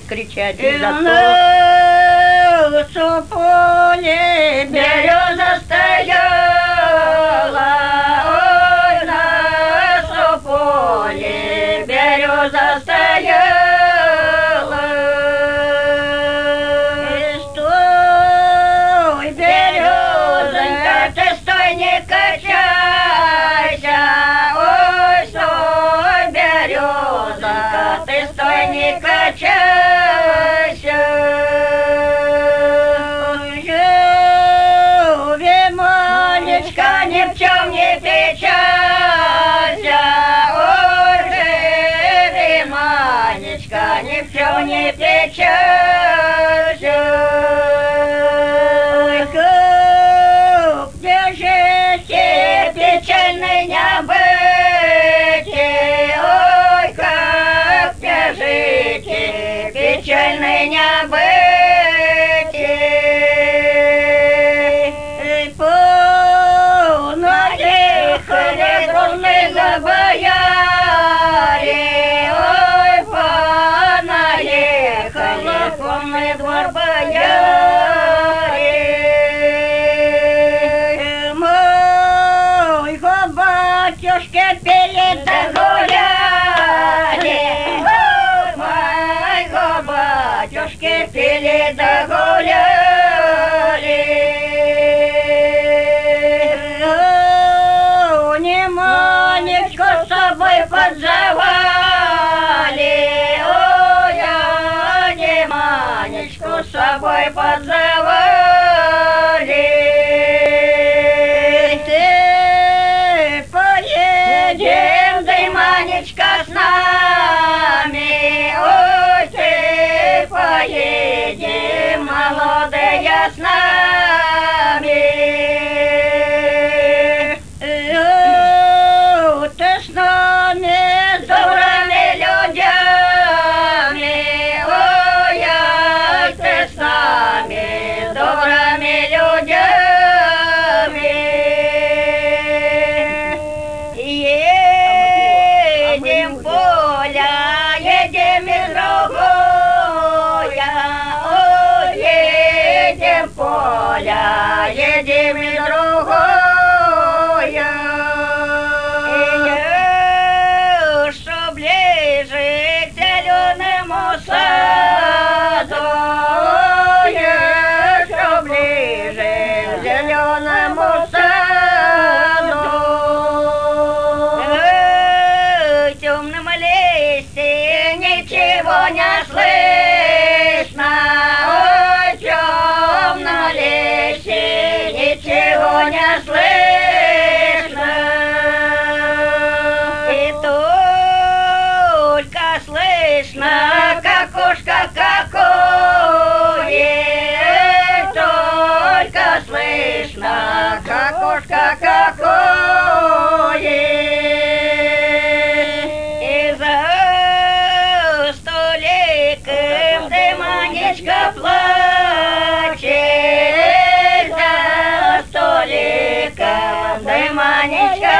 кричать И за в то. носу поле береза стояла, ой, в носу поле береза стояла. И стой, березонька, ты стой, не качайся, ой, стой, березонька, ты стой, не качайся. Живи, Манечка, ни в чем не печалься, ой, живи, Манечка, ни в чем не печалься. Ой, как где жить, печальный не быть, ой, как где жить, печальный не быть. Понаехали дружные бояре, ой, понаехали полный двор бояре. Моего батюшки пели да гуляли, моего батюшки пели да гуляли. Манечку с собой подзывали, ой, они Манечку с собой подзывали. Ты поедем, да и Манечка с нами, ой, ты поедем, молодая, с нами. Ты с нами, с добрыми людьми, ой, ты с нами, с добрыми людьми. Едем в поле, едем из другое, ой, едем в поле, едем из другое. Саду, еще ближе к зеленому саду. В темном лесе ничего не слышно, ой, в темном лесе ничего не слышно. И только слышно кокошка какое, только слышно кокошка какое. И за столиком ты, Манечка, плачет, за столиком ты, Манечка,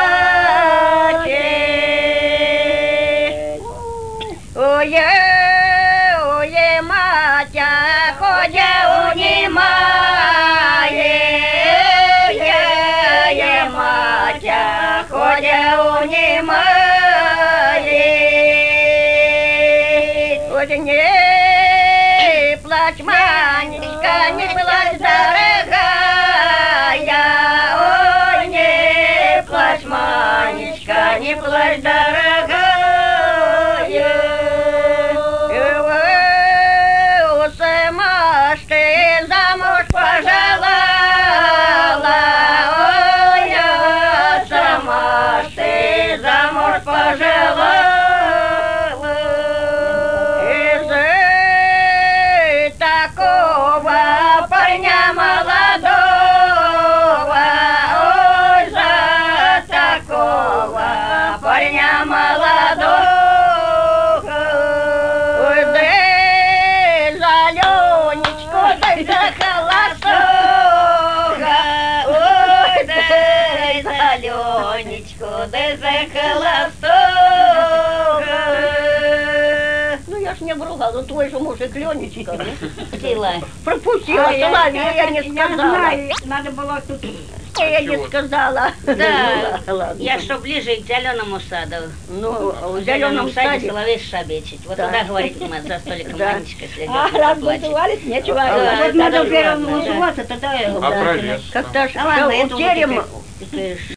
плачет. Ой, Матя, ходя унимает, Матя, ходя унимает. Ой, не плачь, Манечка, не плачь, дорогая, ой, не плачь, Манечка, не плачь, дорогая. Ты замуж пожелала, ой, сама ты замуж пожелала. Из такого парня молодого, ой, за такого парня молодого. Ну твой же мужик Ленечка. Пропустила. Пропустила, Соловей, я не сказала. Надо было тут... Я не сказала. Да, Ладно. я что ближе к зеленому саду. Ну, В в зеленом зеленом саде саде. соловей шабечить. Вот Да. туда, говорит, мы за столиком Да. Манечка следит. раз плачет. назывались, нечего. Да, Вот надо да, первым ладно, да. называться, тогда... А про лес? Как-то ж А ладно, я у думаю, терема теперь